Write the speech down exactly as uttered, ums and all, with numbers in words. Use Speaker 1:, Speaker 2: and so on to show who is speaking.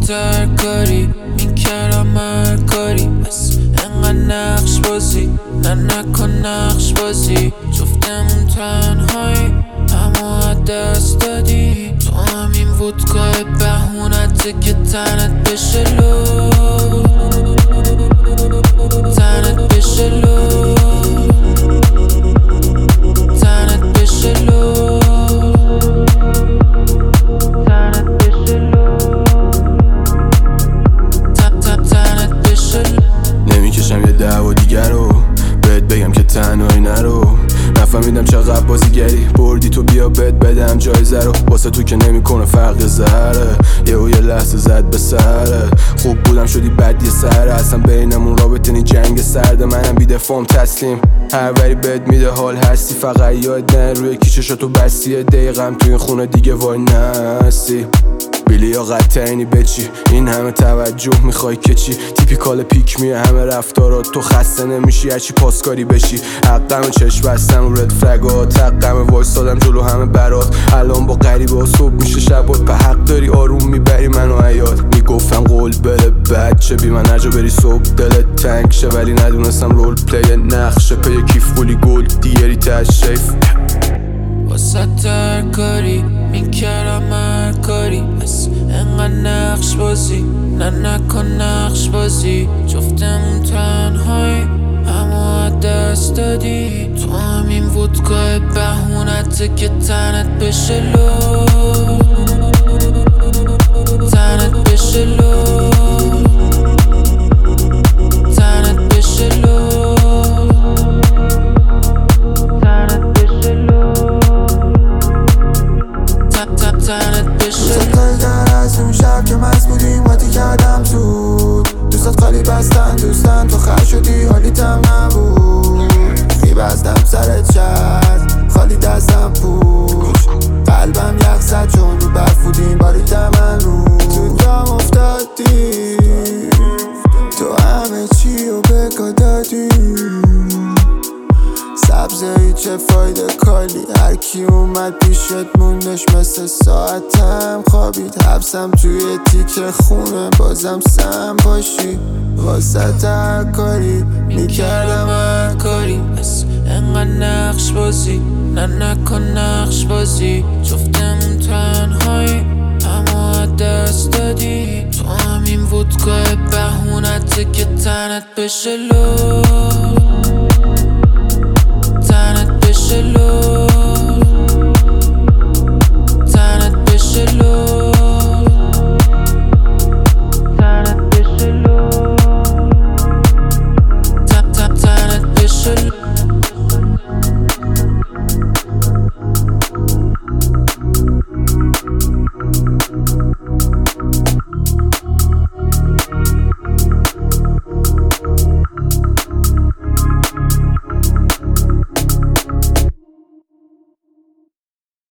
Speaker 1: واسه کاری میکردم هر کاری بس انقدر نقش بازی نه نکن نقش بازی جفتمون تنهایی اما دست دادی تو همین ودکای بهونته که تنت بشه لو تنت بشه لو تنت بشه لو تنت بشه لو تنت بشه لو
Speaker 2: نمیکشم یه دعوا دیگر رو بهت بگم که تنهایی نرو نفهمیدم چقدر بازیگری بردی تو بیا بهت بدم جایزه رو واسه تو که نمیکنه فرق زهره یهو یه لحظه زد به سره خوب بودم شدی بد یه سره اصلا بینمون رابطه نی جنگ سرده منم بی دفاعم تسلیم هر وری بهت میده حال هستی فقط یاد نه روی کیچشاتو بستی دقیقم تو این خونه دیگه وای نستی بیلی یا قطعینی بچی این همه توجه میخوای که چی تیپیکال پیک میه همه رفتارات تو خسته نمیشی هرچی پاسکاری بشی حقم چشم بستم رد فلگات حقم وایستادم جلو همه برات الان با غریبه ها صبح میشه شبات به حق داری آروم میبری منو عیاد میگفتم قول بله بچه بی من هر جا بری صبح دلت تنگ شه ولی ندونستم رول پلی نقشه پی کیف بولی گل دیگری تشریف
Speaker 1: واسه هر کاری میکردم هر کاری بس انقدر نقش بازی نه نکن نقش بازی جفتمون تنهایی اما دست دادی تو همین ودکای بهونته که تنت بشه لو تنت بشه لو تنت بشه لو
Speaker 3: دوستت خیلی در از اون شب که مست بودیم قاطی کردم زود دوستت خالی بستن دوستن تو خر شدی حالیتم نبود خی بستم سرت شد خالی دستم پوش قلبم یخ زد چون رو برف بودیم باریدم من رو تو جام افتادی تو همه چی رو بگا دادی سبزه چه فایده کالی هر کی اومد پیشت موندش مثل ساعتم خوابید حبسم توی تیکه خونه بازم سم باشی واسه هر کاری
Speaker 1: میکردم هر کاری بس انقدر نقش بازی نه نکن نقش بازی جفتمون تنهایی اما دست دادی تو همین ودکای بهونته که تنت بشه لو